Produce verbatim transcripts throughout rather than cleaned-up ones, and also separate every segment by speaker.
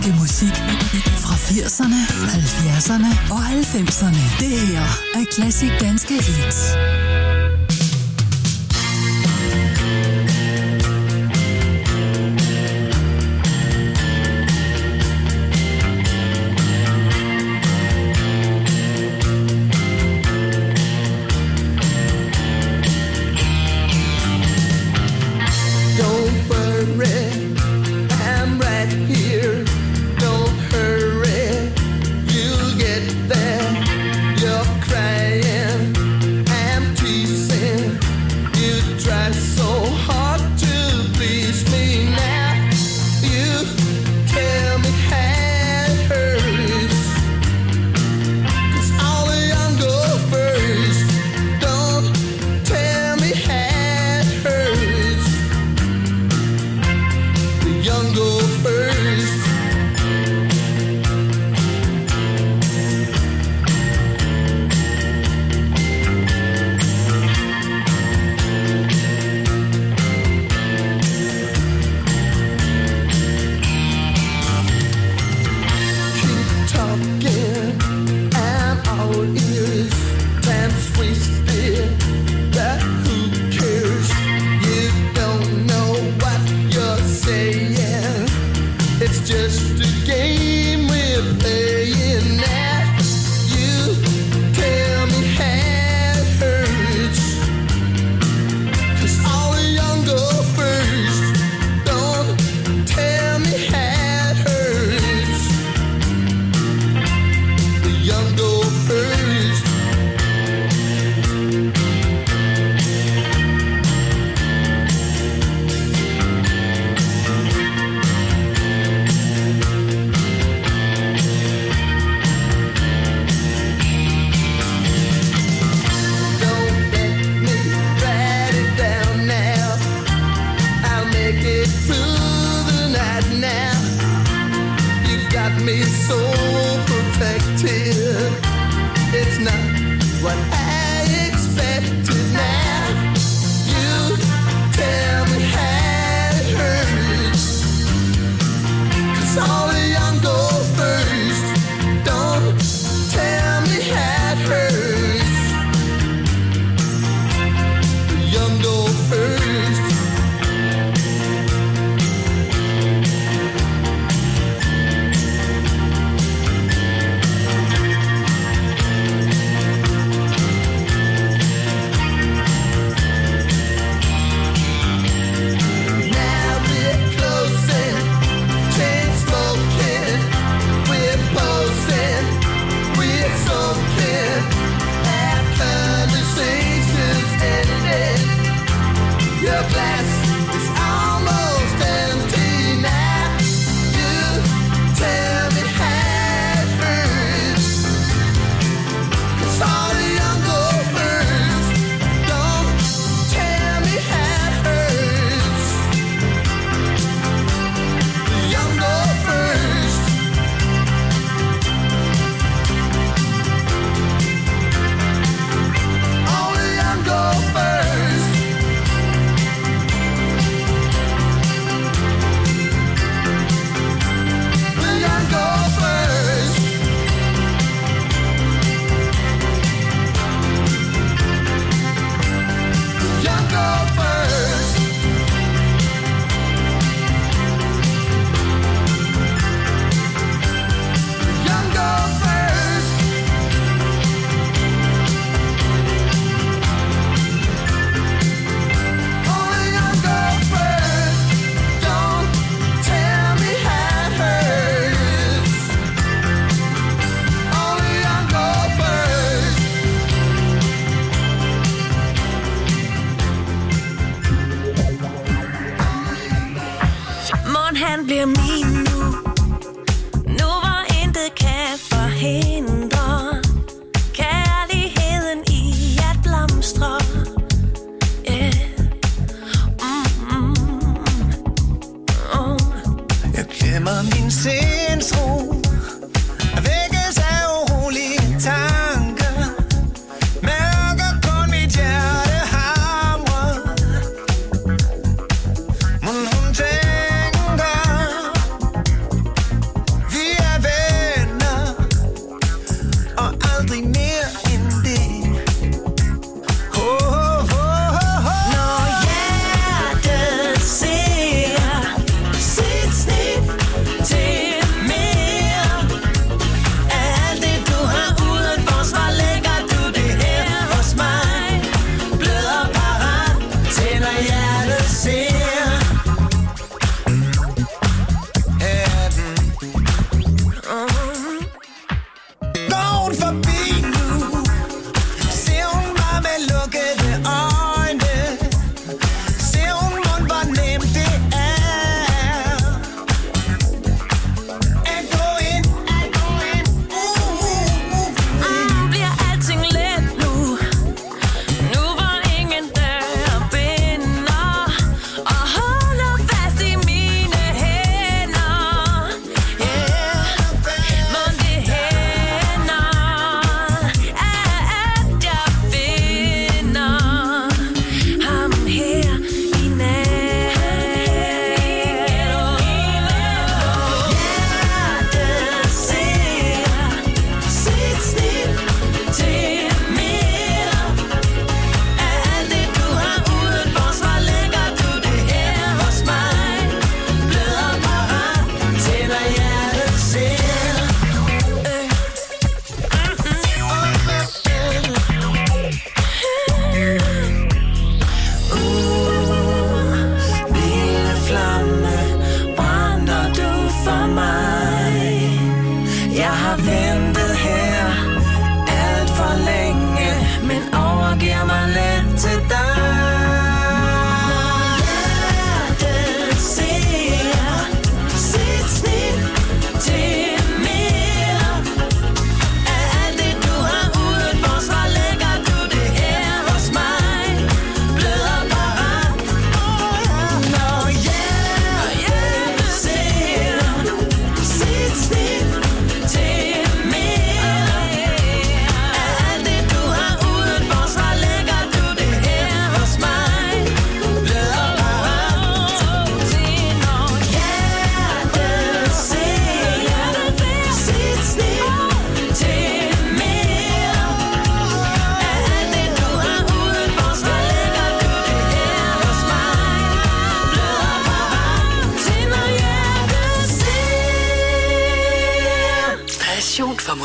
Speaker 1: danske musik fra firserne, halvfjerdserne og halvfemserne. Det her er Klassik Danske Hits.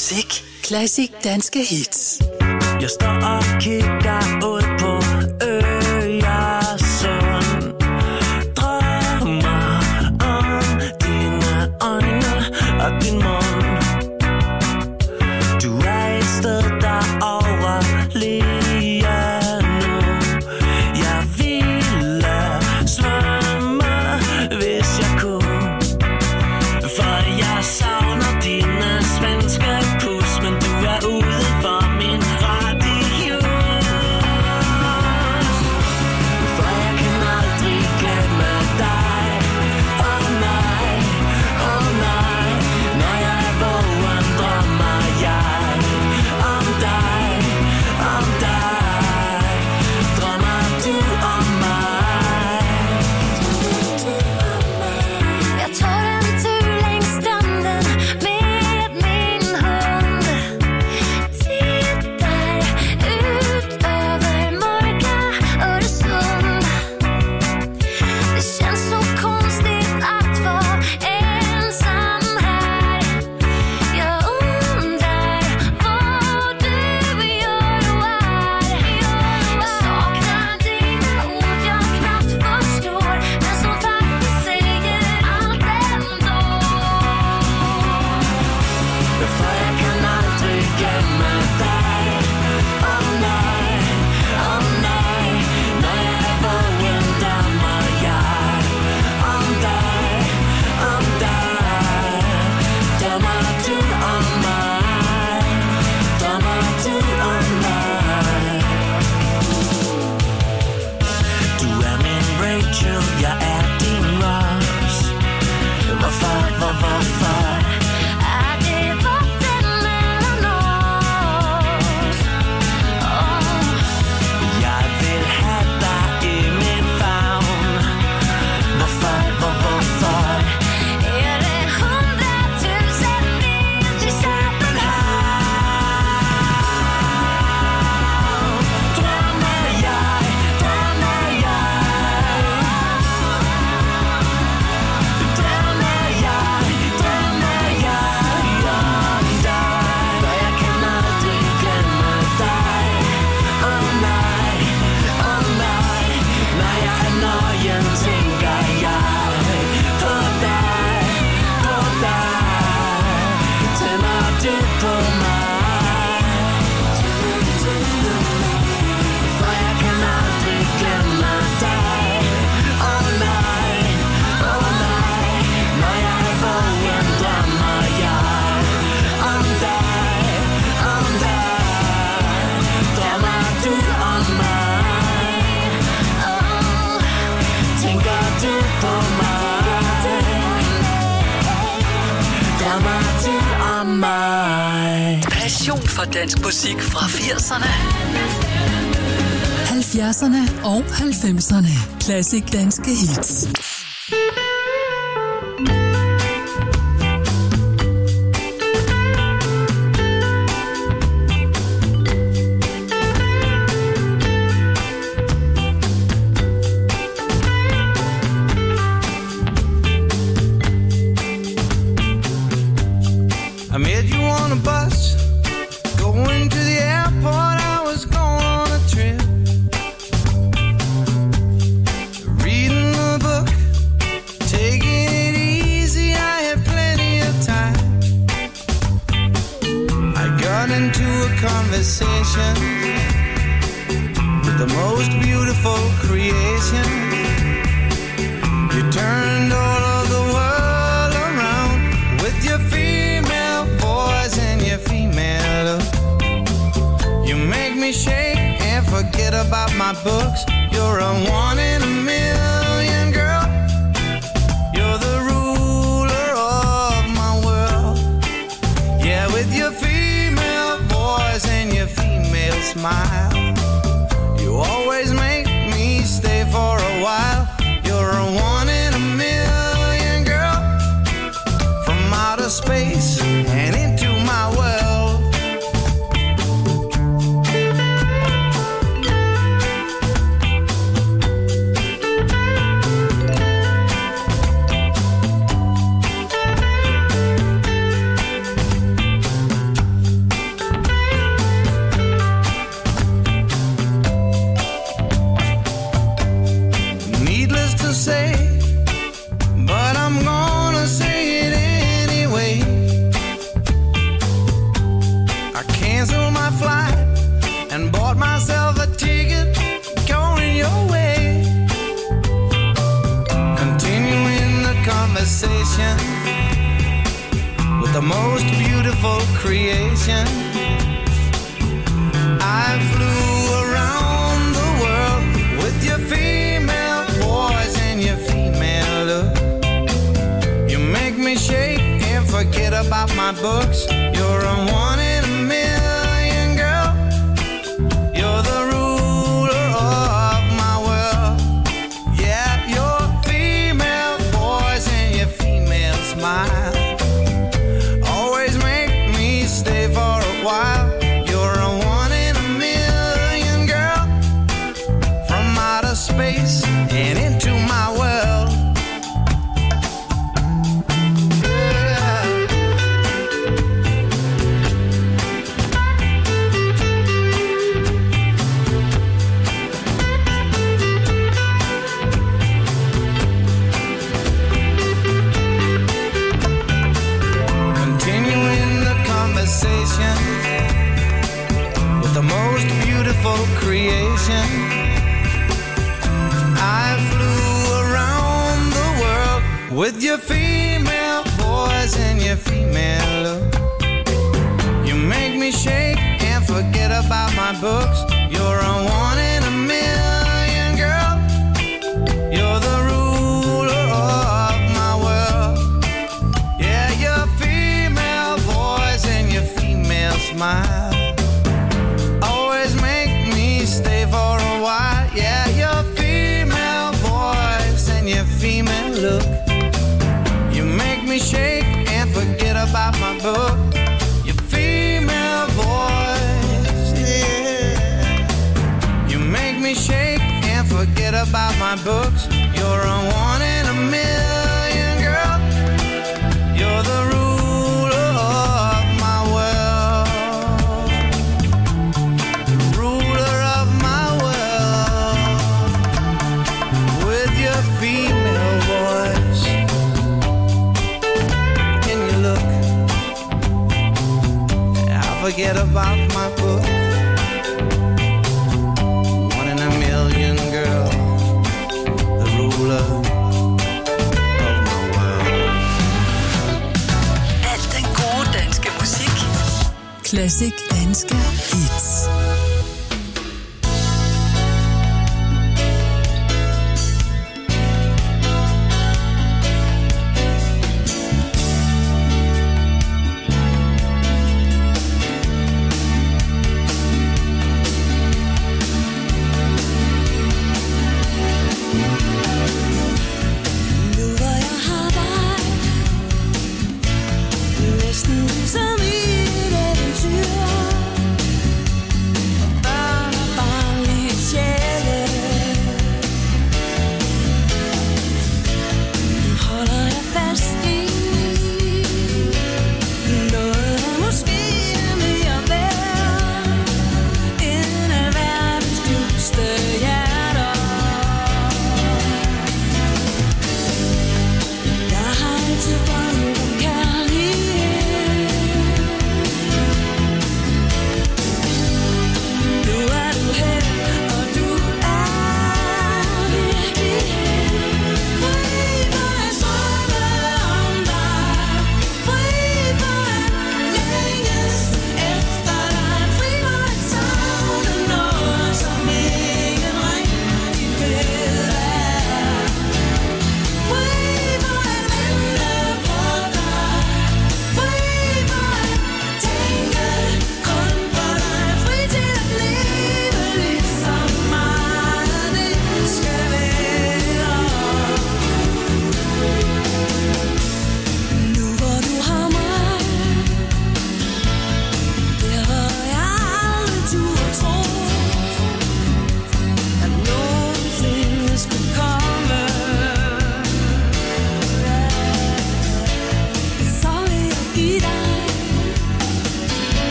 Speaker 1: musik. Classic danske hits.
Speaker 2: Jeg står og kigger ud på Øresund. Drømmer om dine øjne og din mund. Du er et sted derovre lige nu. Jeg ville svømme, hvis jeg kunne. For jeg savner dine svenske pus, men du er ude for min radius. For jeg kan aldrig glemme dig. Oh nej, oh nej. Når jeg er vågen, drømmer jeg om dig, om dig. Drømmer du om mig?
Speaker 3: Jeg tog en tur längs stranden med min hund. Tittar ut över mörka Öresund. Det känns så konstigt att vara ensam här. Jag undrar vad du gör och är. Jag saknar dina ord jag knappt förstår, men som faktiskt säger allt ändå.
Speaker 2: For jeg kan aldrig glemme dig. Oh nej, oh nej. Når jeg er vågen, drømmer jeg om dig, om dig. Drømmer du om mig? Drømmer du om mig? Du er min Rachel, jeg er din Ross. Hvorfor, hvor, hvorfor?
Speaker 3: Är det vatten mellan oss? Åh,
Speaker 2: Jeg vil have dig i min favn. Hvorfor, hvor, hvorfor?
Speaker 3: är det hundratusen mil till Köpenhamn?
Speaker 2: Drømmer jeg, drømmer jeg. Drømmer jeg, drømmer jeg om dig. For jeg kan aldrig glemme dig. Oh nej, oh nej. Når jeg er nøgen, tænker jeg på dig, på dig. Tænder du på mig? For jeg kan aldrig glemme dig. Oh nej, oh nej. Når jeg er vågen, drømmer jeg om dig, om dig. Drømmer du om mig? Tænker du på mig? Drømmer du om mig?
Speaker 1: Passion for dansk musik fra firserne, halvfjerdserne og halvfemserne. Classic danske hits.
Speaker 4: I met you on a bus, going to the airport. I was going on a trip, reading a book, taking it easy. I had plenty of time. I got into a conversation with the most beautiful creation. You turned all of the world around with your female voice and your female look. You make me shake and forget about my books. You're a one in a million, girl. You're the ruler of my world. Yeah, with your female voice and your female smile, you always make me stay for a while. You're a one in a million, girl. From outer space and into my world. canceled my flight and bought myself a ticket going your way. Continuing the conversation with the most beautiful creation. I flew around the world with your female voice and your female look. You make me shake and forget about my books. You're a one in a million, girl. You're the ruler of my world. Yeah, your female voice and your female smile always make me stay for a while. You're a one in a million, girl, from outer space and into my world. With the most beautiful creation. I flew around the world with your female voice and your female look. You make me shake and forget about my books. You're a one in a million, girl. You're the ruler of my world. Yeah, your female voice and your female smile always make me stay for a while. Yeah, your female voice and your female look. You make me shake and forget about my book. Your female voice, yeah. You make me shake and forget about my books. You're a one in a million, girl. You're the ruler of my world. Ruler of my world. With your female voice. Can you look? I forget about my book. One in a million, girl. The ruler of my world.
Speaker 1: Alt den gode danske musik. Classic danske hits.
Speaker 3: Nu hvor jeg har dig, næsten ligesom i et eventyr.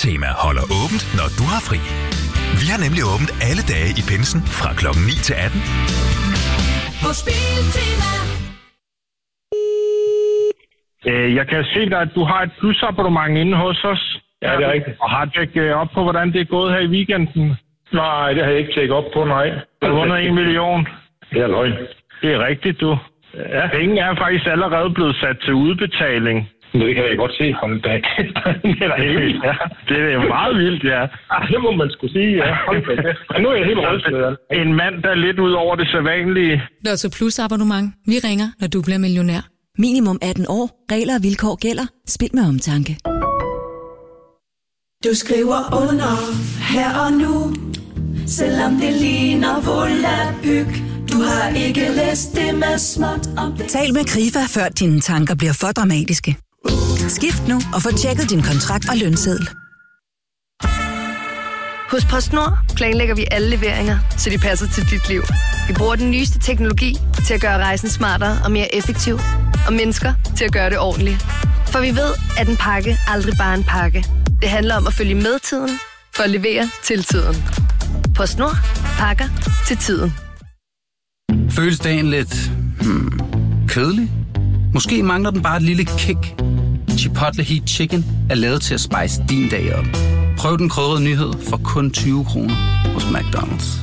Speaker 5: Biltema holder åbent, når du har fri. Vi har nemlig åbent alle dage i pinsen fra klokken ni til atten.
Speaker 1: Hos Biltema.
Speaker 6: Jeg kan se dig, at du har et plusabonnement inde hos os.
Speaker 7: Ja, det er rigtigt.
Speaker 6: Og har tjekket op på, hvordan det er gået her i weekenden?
Speaker 7: Nej, det har jeg ikke tjekket op på, nej.
Speaker 6: Du har vundet en million.
Speaker 7: Det er løgn.
Speaker 6: Det er rigtigt, du.
Speaker 7: Ja.
Speaker 6: Penge er faktisk allerede blevet sat til udbetaling.
Speaker 7: Det kan jeg godt se fra en dag. Det er da helt vildt, ja.
Speaker 6: Det er meget vildt, ja.
Speaker 7: Ah, det må man skulle sige, ja. Men nu er jeg helt rystet.
Speaker 6: En mand, der er lidt ud over det sædvanlige.
Speaker 8: Lotto Plus abonnement. Vi ringer, når du bliver millionær.
Speaker 9: Minimum atten år. Regler og vilkår gælder. Spil med omtanke.
Speaker 10: Du skriver under her og nu, selvom det ligner volapyk. Du har ikke læst det med småt om det.
Speaker 9: Tal med Krifa, før dine tanker bliver for dramatiske. Skift nu og få tjekket din kontrakt og lønseddel.
Speaker 11: Hos PostNord planlægger vi alle leveringer, så de passer til dit liv. Vi bruger den nyeste teknologi til at gøre rejsen smartere og mere effektiv, og mennesker til at gøre det ordentligt. For vi ved, at en pakke aldrig bare en pakke. Det handler om at følge med tiden, for at levere til tiden. PostNord. Pakker til tiden.
Speaker 12: Føles dagen lidt hmm, kedelig? Måske mangler den bare et lille kick. Chipotle Heat Chicken er lavet til at spice din dag op. Prøv den krydrede nyhed for kun tyve kroner hos McDonald's.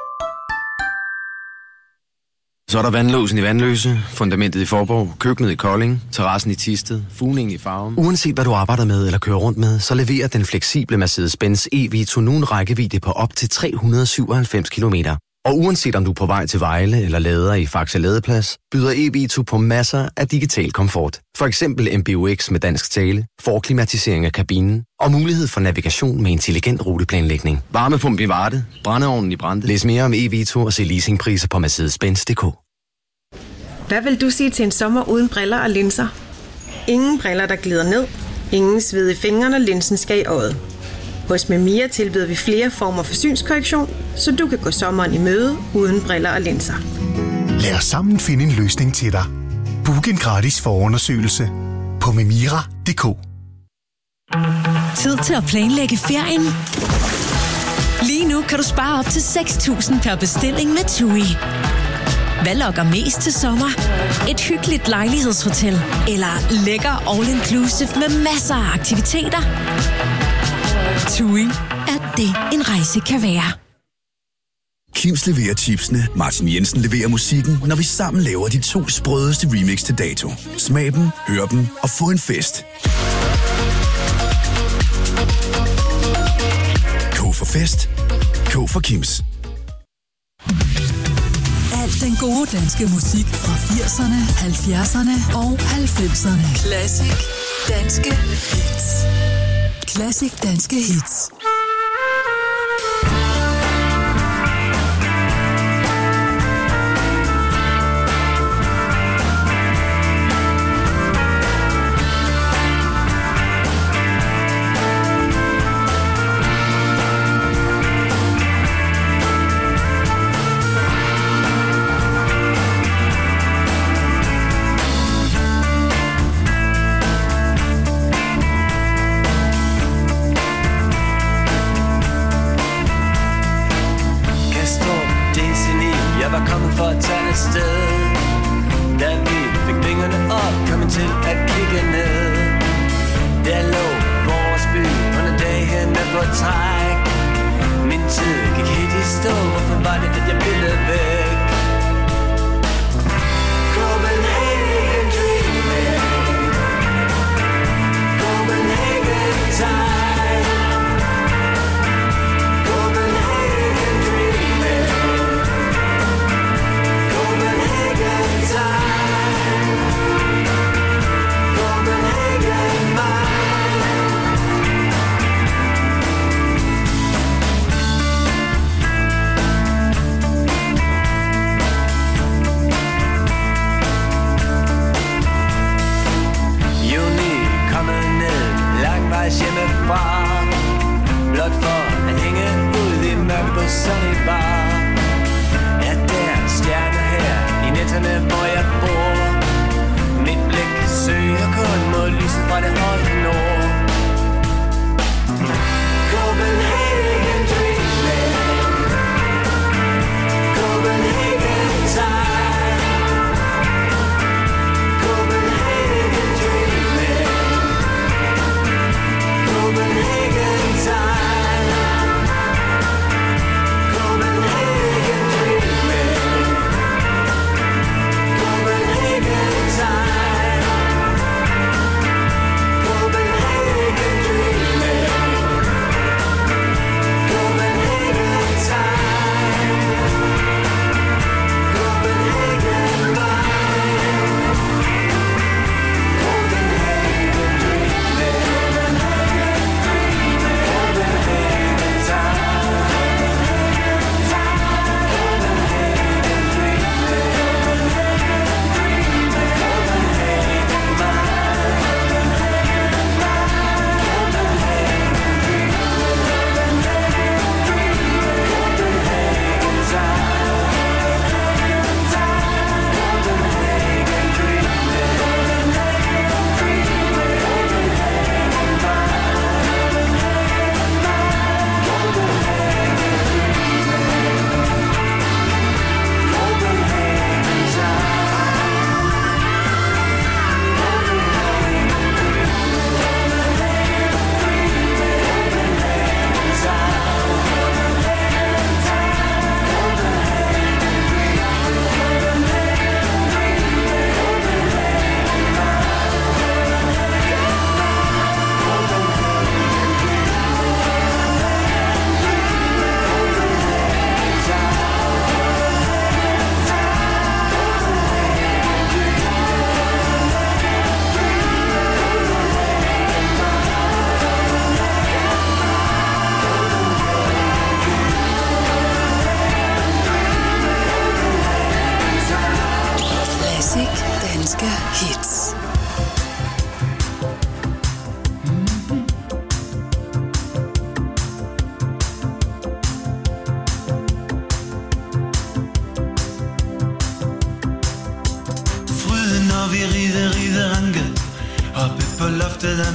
Speaker 13: Så er der vandlåsen i Vandløse, fundamentet i Forborg, køkkenet i Kolding, terrassen i Thisted, fugningen i Farum. Uanset hvad du arbejder med eller kører rundt med, så leverer den fleksible Mercedes-Benz E V nu en rækkevidde på op til tre hundrede syvoghalvfems kilometer. Og uanset om du er på vej til Vejle eller lader i Faxe Ladeplads, byder E V to på masser af digital komfort. For eksempel M B U X med dansk tale, forklimatisering af kabinen og mulighed for navigation med intelligent ruteplanlægning. Varmepumpe i Varde, brændeovnen i Brande. Læs mere om E V to og se leasingpriser på mercedes benz punktum d k.
Speaker 14: Hvad vil du sige til en sommer uden briller og linser? Ingen briller, der glider ned. Ingen sved i fingrene, og linsen skal i øjet. Hos Memia tilbyder vi flere former for synskorrektion, så du kan gå sommeren i møde uden briller og linser.
Speaker 15: Lad os sammen finde en løsning til dig. Book en gratis forundersøgelse på memira punktum d k.
Speaker 16: Tid til at planlægge ferien. Lige nu kan du spare op til seks tusind per bestilling med TUI. Hvad lokker mest til sommer? Et hyggeligt lejlighedshotel eller lækker all-inclusive med masser af aktiviteter? TUI er det, en rejse kan være.
Speaker 17: Kims leverer chipsene, Martin Jensen leverer musikken, når vi sammen laver de to sprødeste remix til dato. Smag dem, hør dem og få en fest. K for fest. K for Kims.
Speaker 1: Alt den gode danske musik fra firserne, halvfjerdserne og halvfemserne. Classic danske hits. Classic danske hits.
Speaker 2: Søger kun mod lyset fra det høje nord.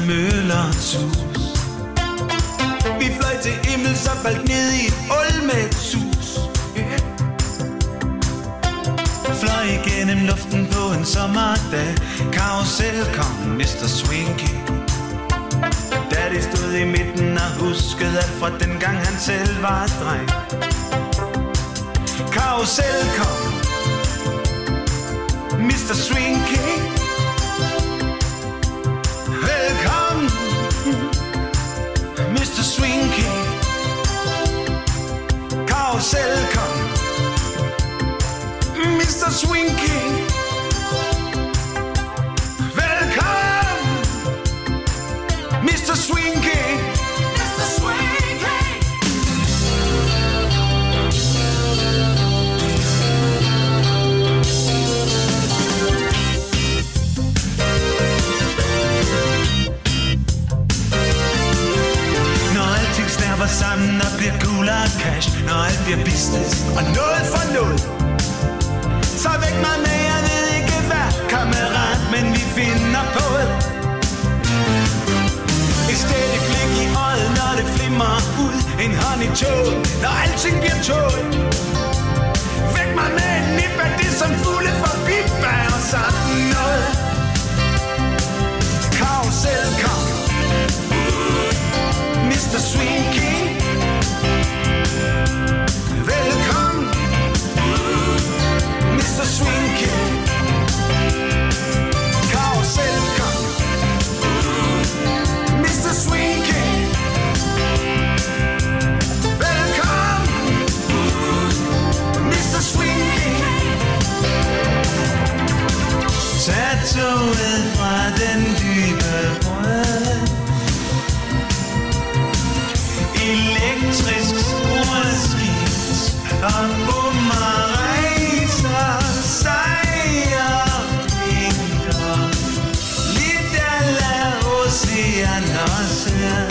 Speaker 4: møllerens hus. Vi fløj til himmel, så faldt ned i et ul med et sus. Fløj igennem luften på en sommerdag. Karusselkongen, mister Swinky. Daddy stod i midten og huskede alt fra dengang han selv var dreng. Karusselkongen, mister Swinky. Velkommen, mister Swinky. Karusselkongen, mister Swinky. Velkommen, mister Swinky. mister Swinky. Når alting snærper sammen og bliver guldere og cash, når alt bliver business og noget for noget, så væk mig med, jeg ved ikke hvad, kammerat, men vi finder på det. Et stædigt blik i øjet, når det flimmer ud. En hånd i toget, når alting bliver toget. Væk mig med en nip af det, som fugle forbi bærer sådan noget. Karusselkongen, mister Swinky. Velkommen, mister Swinky. Karusselkongen, mister Swinky. Velkommen, mister Swinky. Tag toget fra den dybe rød. Elektrisk sporskift og bommer rejser sejrer vinker. Lidt af la oceaner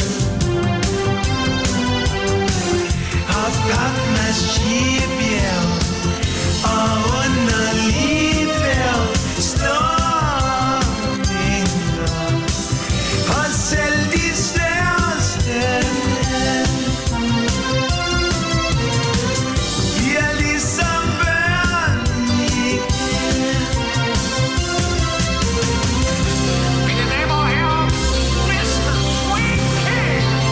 Speaker 4: og papmaché-bjerg og underligt vejr står vinker. Og selv de største bliver ligesom børn igen. Mine damer og herrer, mister Swinky.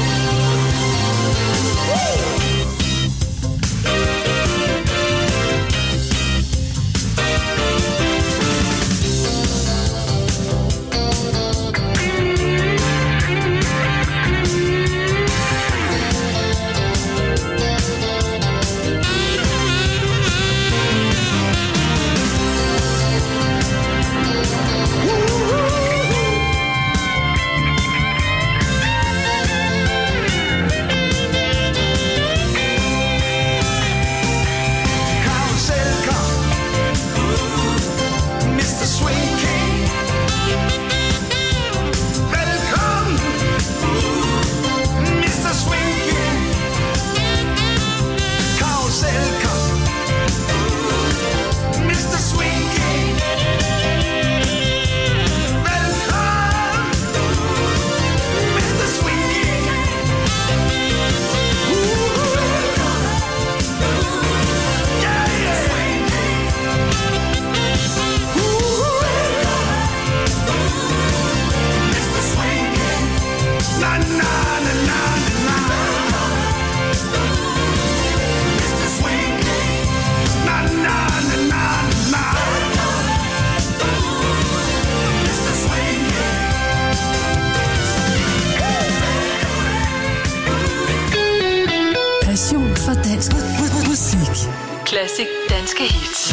Speaker 1: Passion for dansk musik.
Speaker 18: Classic danske hits.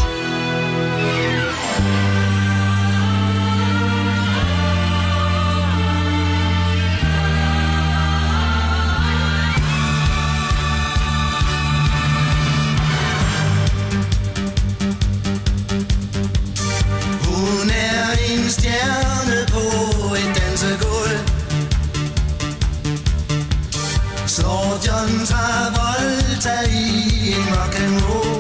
Speaker 4: Hun er en stjerne på et dansegulv. Slår John Travolta i en rock'n'roll.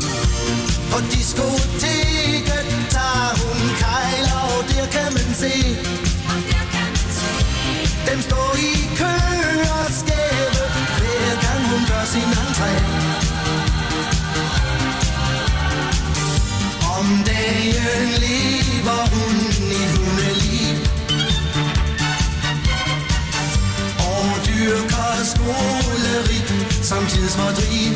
Speaker 4: På diskoteket tager hun kejler, og der kan man se Dem står i kø og skæve, hver gang hun gør sin entré. Om dagen lever hun i hundeliv og dyrker skoleri som tidsfordriv.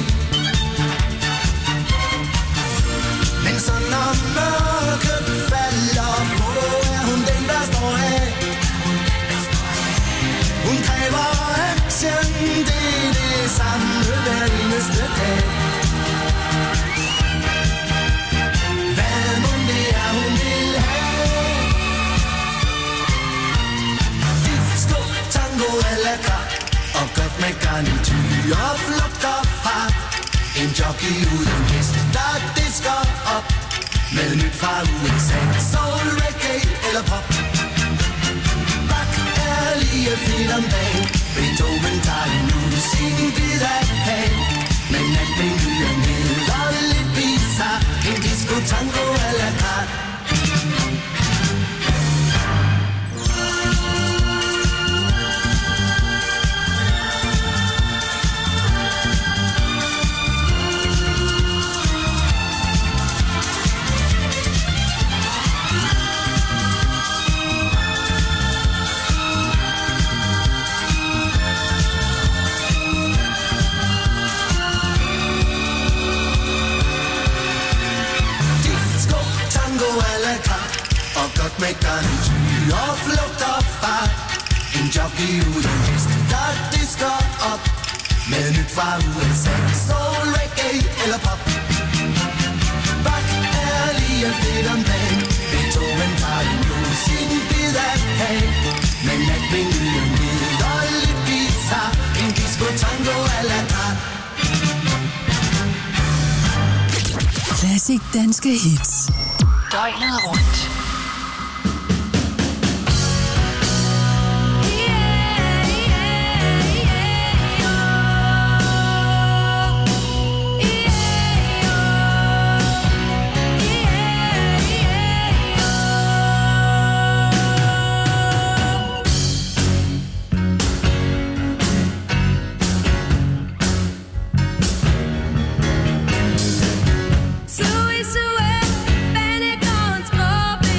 Speaker 4: Men så når mørket falder på, er hun den, der står af. Hun kræver action, det er det samme hver eneste dag. Hvad må det er, hun vil have? Disco, tango eller carte, og godt med garnityr og flugt og fart. En jockey uden hest, der disker op med nyt fra U S A. Soul, reggae eller pop. Bach er lige fedt om dagen. Beethoven tager nu sin bid af kagen. Men alt menuen hedder lidt bizarre. En disco, tango eller carte. Med garnityr og flugt og fart. En jockey uden hest, der disker op med nyt fra U S A. Soul, reggae eller pop. Bach er lige fedt om dagen. Beethoven tager nu sin bid af kagen. Men at menuen hedder lidt bizarre. En disco, tango eller carte.
Speaker 1: Classic danske hits.
Speaker 18: Døgnet rundt.
Speaker 3: Sui, sui, panic on, scorpion.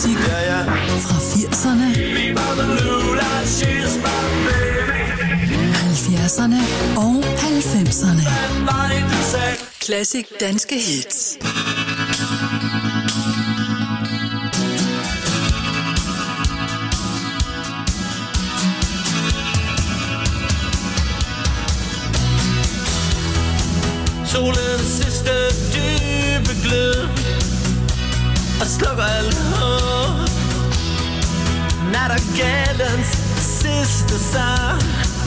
Speaker 1: musik fra firserne, halvfjerdserne og halvfemserne. Classic danske hits.
Speaker 2: Solens sidste dybe glød og slukker alt håb. Nattergalens sidste sang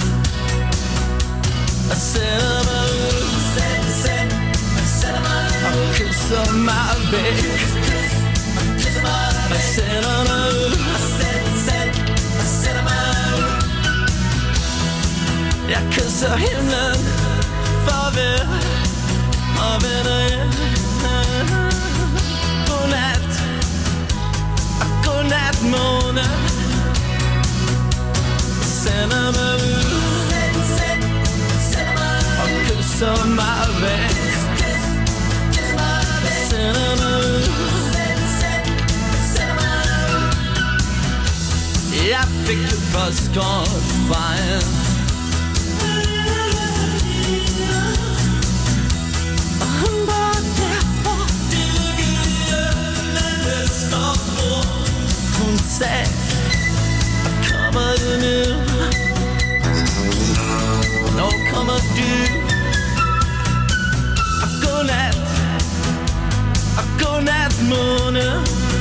Speaker 2: og sætter mig ud, sæt, sæt, og sætter mig ud, og kysser mig væk, og sætter mig ud, og sæt, sæt, og sætter mig ud. Jeg kysser himlen farvel og vender hjem. Godnat og godnat måne, sender mig ud og kysser mig væk, sender mig ud. Jeg fik et postkort fra en, hun sagde, kommer du nu? Hvornår kommer du? Og godnat, og godnat måne,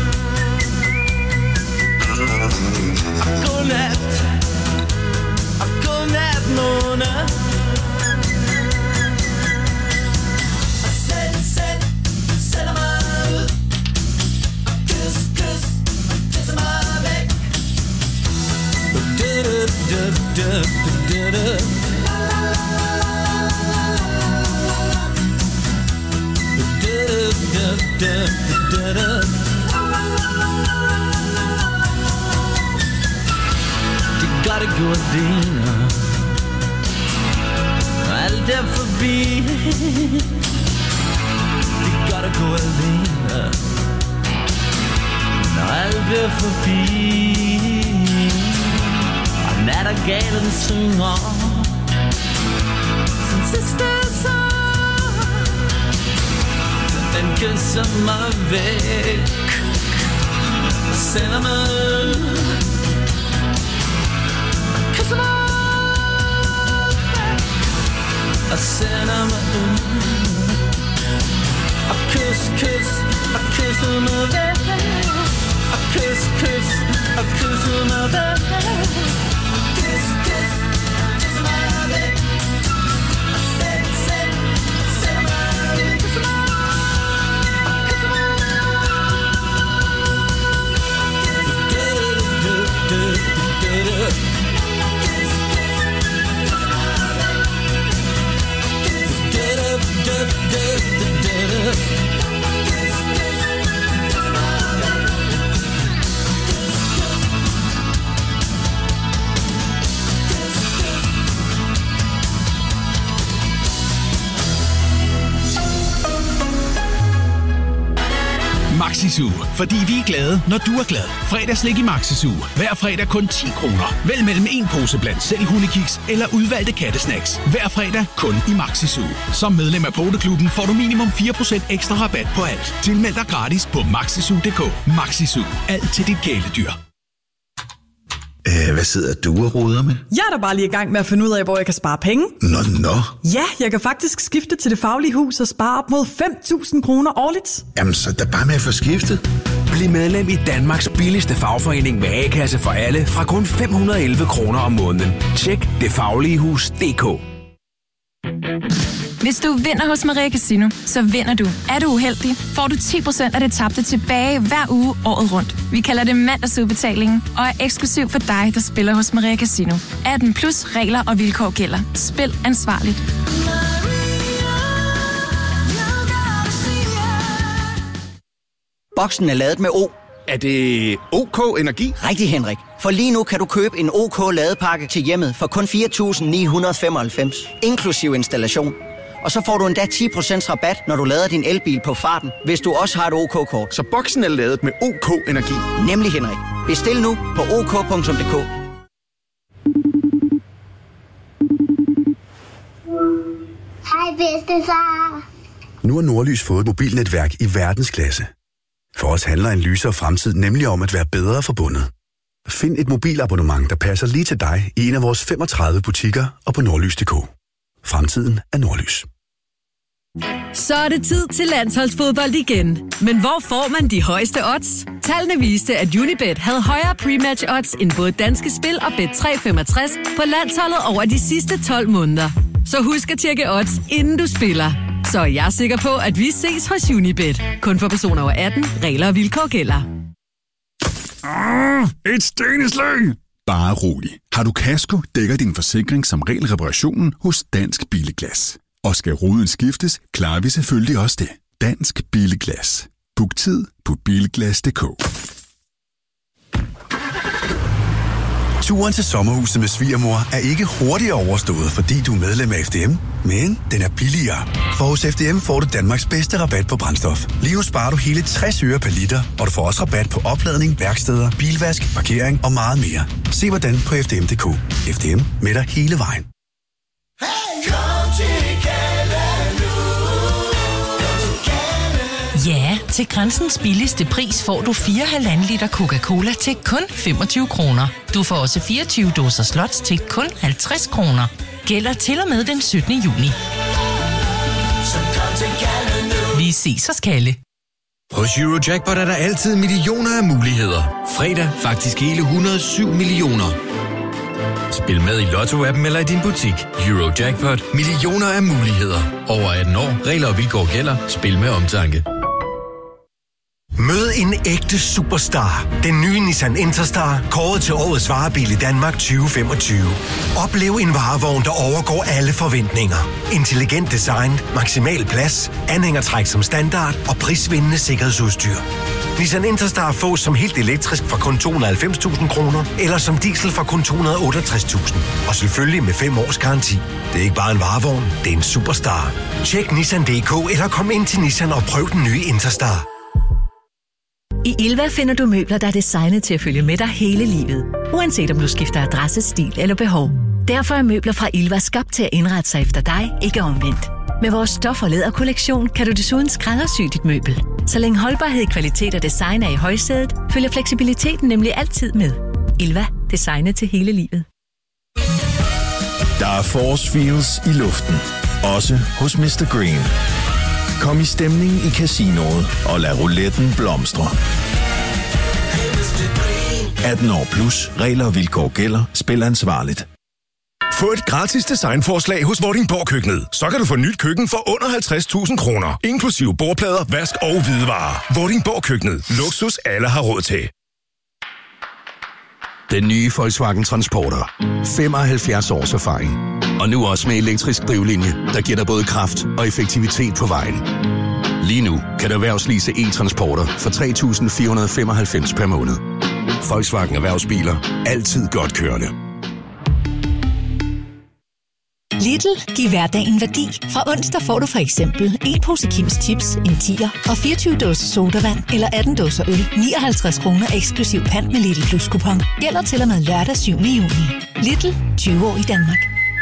Speaker 2: og godnat, og godnat måne. Og sæt, sæt, sætter mig ud, og kys, kys, kysser mig væk. Det gør det godt dine, alt er forbi. Det gør det godt dine, når alt er forbi. Og nattergalen synger sin sidste sang. Den kysser mig væk, sender mig ud, kysser mig væk, og sender mig ud. Og kys, kys, og kysser mig væk, og kys, kys, og kysser mig væk. Kys, kys, kysser mig væk, og sæt, sæt, sætter mig ud, kysser mig.
Speaker 19: Maxi-Zoo, fordi vi er glade, når du er glad. Fredagslik i Maxi-Zoo. Hver fredag kun ti kroner. Vælg mellem en pose blandt selv hundekiks eller udvalgte kattesnacks. Hver fredag kun i Maxi-Zoo. Som medlem af Poteklubben får du minimum fire procent ekstra rabat på alt. Tilmeld dig gratis på maxizoo punktum d k. Maxi-Zoo. Alt til dit kæledyr.
Speaker 20: Æh, hvad sidder du og roder med?
Speaker 21: Jeg er da bare lige i gang med at finde ud af, hvor jeg kan spare penge.
Speaker 20: Nå, nå.
Speaker 21: Ja, jeg kan faktisk skifte til Det Faglige Hus og spare op mod fem tusind kroner årligt.
Speaker 20: Jamen, så er bare med at få skiftet.
Speaker 22: Bliv medlem i Danmarks billigste fagforening med A-kasse for alle fra kun fem hundrede og elleve kroner om måneden. Tjek det faglige hus punktum d k.
Speaker 23: Hvis du vinder hos Maria Casino, så vinder du. Er du uheldig, får du ti procent af det tabte tilbage hver uge året rundt. Vi kalder det mandagsudbetalingen og er eksklusiv for dig, der spiller hos Maria Casino. atten plus regler og vilkår gælder. Spil ansvarligt.
Speaker 24: Boksen er ladet med O.
Speaker 25: Er det OK Energi?
Speaker 24: Rigtig, Henrik. For lige nu kan du købe en OK ladepakke til hjemmet for kun fire tusind ni hundrede femoghalvfems, inklusiv installation. Og så får du endda ti procent rabat, når du lader din elbil på farten, hvis du også har et OK kort.
Speaker 25: Så boksen er lavet med O K Energi.
Speaker 24: Nemlig, Henrik. Bestil nu på o k punktum d k.
Speaker 3: Hej bedstefar.
Speaker 17: Nu har Nordlys fået et mobilnetværk i verdensklasse. For os handler en lysere fremtid nemlig om at være bedre forbundet. Find et mobilabonnement, der passer lige til dig i en af vores femogtredive butikker og på nordlys punktum d k. Fremtiden er Nordlys.
Speaker 5: Så er det tid til landsholdsfodbold igen. Men hvor får man de højeste odds? Tallene viste, at Unibet havde højere pre-match odds end både Danske Spil og Bet tre femogtres på landsholdet over de sidste tolv måneder. Så husk at tjekke odds, inden du spiller. Så er jeg sikker på, at vi ses hos Unibet. Kun for personer over atten. Regler og vilkår gælder.
Speaker 6: Ah, et steneslag! Bare rolig. Har du kasko, dækker din forsikring som regel reparationen hos Dansk Billeglas. Og skal ruden skiftes, klarer vi selvfølgelig også det. Dansk Billeglas. Book tid på bilglas punktum d k.
Speaker 17: Turen til sommerhuset med svigermor er ikke hurtigere overstået, fordi du er medlem af F D M, men den er billigere. For hos F D M får du Danmarks bedste rabat på brændstof. Lige nu sparer du hele tres øre per liter, og du får også rabat på opladning, værksteder, bilvask, parkering og meget mere. Se hvordan på f d m punktum d k. F D M med dig hele vejen.
Speaker 7: Ja, til Grænsens billigste pris får du fire komma fem liter Coca-Cola til kun femogtyve kroner. Du får også fireogtyve dåser slots til kun halvtreds kroner. Gælder til og med den syttende juni. Vi ses hos Kalle.
Speaker 8: Hos Eurojackpot er der altid millioner af muligheder. Fredag faktisk hele et hundrede og syv millioner. Spil med i Lotto-appen eller i din butik. Eurojackpot. Millioner af muligheder. Over atten år. Regler og vilkår gælder. Spil med omtanke.
Speaker 10: Mød en ægte superstar. Den nye Nissan Interstar, kåret til årets varebil i Danmark tyve femogtyve. Oplev en varevogn, der overgår alle forventninger. Intelligent design, maksimal plads, anhængertræk som standard og prisvindende sikkerhedsudstyr. Nissan Interstar fås som helt elektrisk for kun to hundrede og halvfems tusind kroner, eller som diesel for kun to hundrede og otteogtres tusind. Og selvfølgelig med fem års garanti. Det er ikke bare en varevogn, det er en superstar. Tjek Nissan punktum d k eller kom ind til Nissan og prøv den nye Interstar.
Speaker 26: I Ilva finder du møbler, der er designet til at følge med dig hele livet. Uanset om du skifter adresse, stil eller behov. Derfor er møbler fra Ilva skabt til at indrette sig efter dig, ikke omvendt. Med vores stof- og læderkollektion kan du desuden skræddersy dit møbel. Så længe holdbarhed, kvalitet og design er i højsædet, følger fleksibiliteten nemlig altid med. Ilva. Designet til hele livet.
Speaker 27: Der er force feels i luften. Også hos mister Green. Kom i stemning i casinoet og lad rouletten blomstre. atten år plus. Regler og vilkår gælder. Spil ansvarligt.
Speaker 28: Få et gratis designforslag hos Vordingborg Køkkenet. Så kan du få nyt køkken for under halvtreds tusind kroner. Inklusive bordplader, vask og hvidevarer. Vordingborg Køkkenet. Luksus alle har råd til.
Speaker 22: Den nye Volkswagen Transporter. femoghalvfjerds års erfaring. Og nu også med elektrisk drivlinje, der giver dig både kraft og effektivitet på vejen. Lige nu kan du erhvervslease e-transporter for tre tusind fire hundrede og femoghalvfems per måned. Volkswagen Erhvervsbiler. Altid godt kørende.
Speaker 29: Lidl giver hverdagen værdi. Fra onsdag får du for eksempel en pose Kims Chips, en tier og fireogtyve dåser sodavand eller atten dåser øl. nioghalvtreds kroner eksklusiv pant med Lidl Plus kupon. Gælder til og med lørdag syvende juni. Lidl. tyve år i Danmark.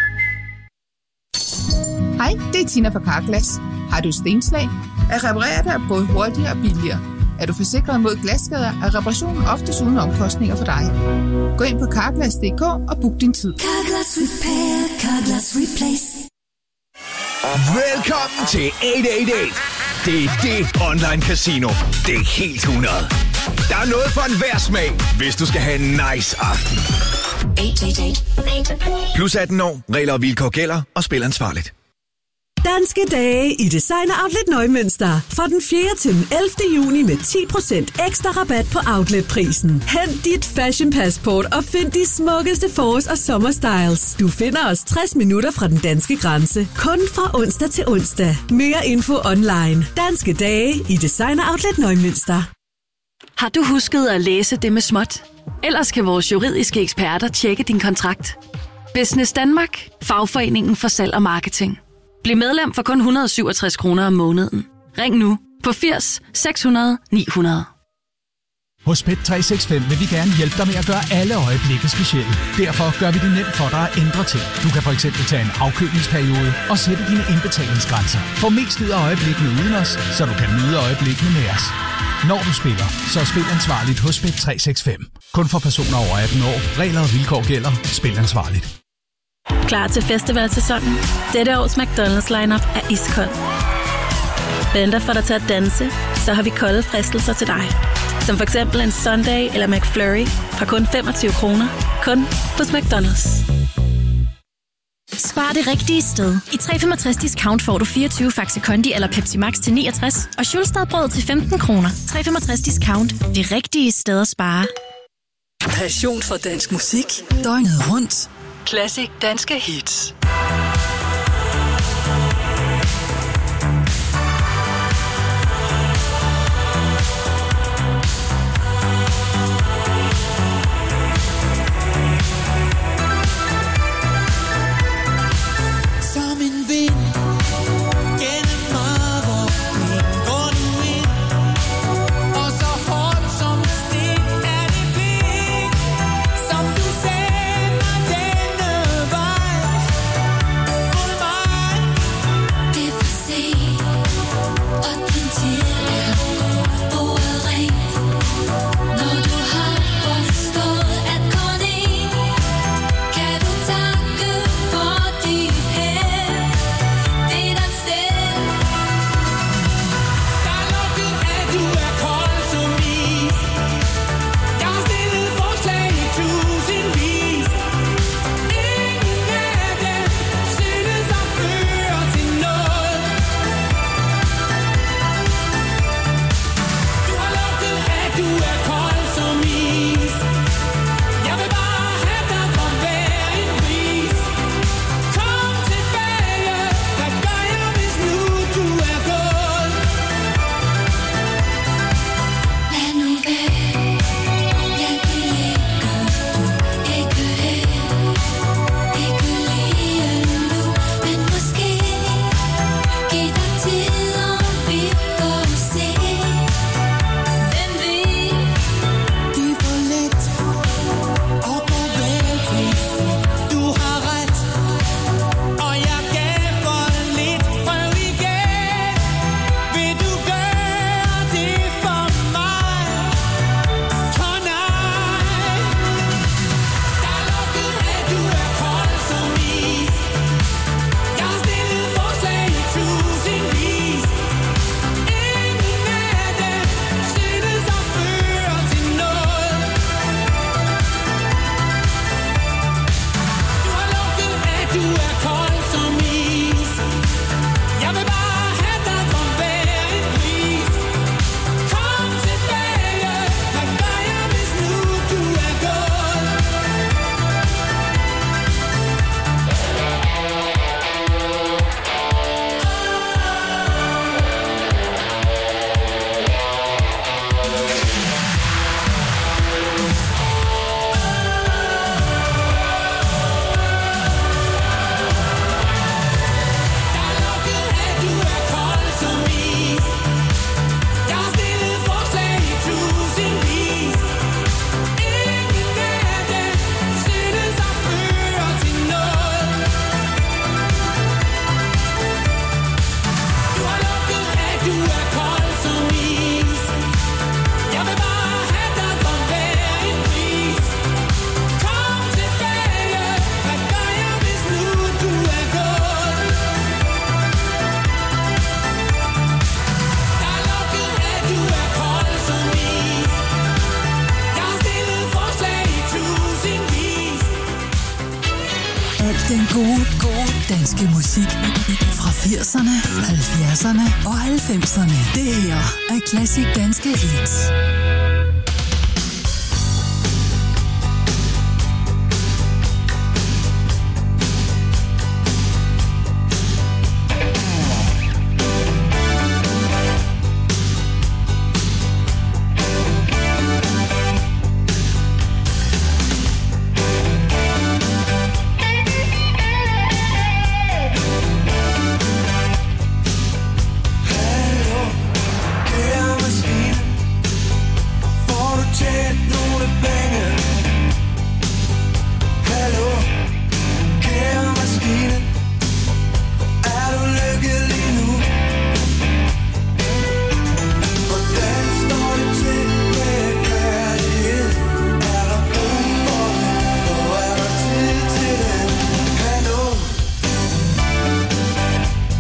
Speaker 30: Hej, det er Tina fra Carglass. Har du stenslag? At reparere det er både hurtigere og billigere. Er du forsikret mod glasskader, er reparationen oftest uden omkostninger for dig. Gå ind på carglass punktum d k og book din tid.
Speaker 2: Carglass Repair, Carglass Replace.
Speaker 25: Velkommen til otte otte otte. Det er det online casino. Det er helt hundrede. Der er noget for enhver smag, hvis du skal have en nice aften.
Speaker 2: otte otte otte.
Speaker 25: Plus atten år. Regler og vilkår gælder og spil ansvarligt.
Speaker 21: Danske dage i Designer Outlet Nøgmønster. Fra den fjerde til den ellevte juni med ti procent ekstra rabat på outletprisen. Hent dit fashion passport og find de smukkeste forårs- og sommerstyles. Du finder os tres minutter fra den danske grænse. Kun fra onsdag til onsdag. Mere info online. Danske dage i Designer Outlet Nøgmønster.
Speaker 31: Har du husket at læse det med småt? Ellers kan vores juridiske eksperter tjekke din kontrakt. Business Danmark. Fagforeningen for salg og marketing. Bliv medlem for kun et hundrede og syvogtres kroner om måneden. Ring nu på firs seks hundrede ni hundrede.
Speaker 1: Hos Pet tre seks fem vil vi gerne hjælpe dig med at gøre alle øjeblikke specielle. Derfor gør vi det nemt for dig at ændre ting. Du kan for eksempel tage en afkølingsperiode og sætte dine indbetalingsgrænser. Få mest ud af øjeblikkene uden os, så du kan nyde øjeblikkene med os. Når du spiller, så spil ansvarligt hos Pet tre seks fem. Kun for personer over atten år. Regler og vilkår gælder. Spil ansvarligt.
Speaker 31: Klar til festivalsæsonen? Dette års McDonald's lineup er iskold. Venter for dig til at danse, så har vi kolde fristelser til dig. Som for eksempel en Sunday eller McFlurry fra kun femogtyve kroner. Kun hos McDonald's.
Speaker 4: Spar det rigtige sted. I tre komma femogtres discount får du fireogtyve Faxe Kondi eller Pepsi Max til niogtres og Schulstadbrød til femten kroner. tre komma femogtres discount. Det rigtige sted at spare.
Speaker 9: Passion for dansk musik. Døgnet rundt.
Speaker 31: Classic danske hits.
Speaker 2: Som en vind gennem mørke går du ind, og så hårdt som sten er det pik, som du sender denne vej mod mig. Det er for sent, og din tid er bordet rent, når du har forstået at kun en kan du takke for dit held. Det er dig selv, der er lukket af, du er kold som is. Jeg har stillet forslag i tusindvis. Ingen af dem synes at føre til noget. Du har lukket af, du er kold som is. Jeg vil bare have dig for hver en pris. Kom tilbage, hvad gør jeg, hvis nu du er gået? Lad nu være, jeg vil ikke, du ikke hen. Ikke lige nu, men måske giv dig tid, og vi får se. Hvem ved? Det er for let og på vægtis. Du har ret, og jeg gav for lidt. Prøv igen. Vil du gøre det for mig? For nej. Der er lukket af, du er kold som is. Jeg har stillet forslag i tusindvis. Ingen af dem synes at føre til noget. Du har lukket af, du er kold som is. Jeg vil bare have dig for hver en pris. Kom tilbage, hvad gør jeg, hvis nu du er gået? Du er kold som is. Jeg har stillet forslag i tusindvis. Ingen af dem synes at føre til noget. Du har lukket af, du er kold som is. Jeg vil bare have dig for hver en pris. Kom tilbage, hvad gør jeg, hvis nu du er gået? Der er lukket af, du er kold som is. Jeg har stillet forslag i tusindvis.
Speaker 9: Alt den gode, gode danske musik fra firserne, halvfjerdserne og halvfemserne. Det her er Classic Danske Hits.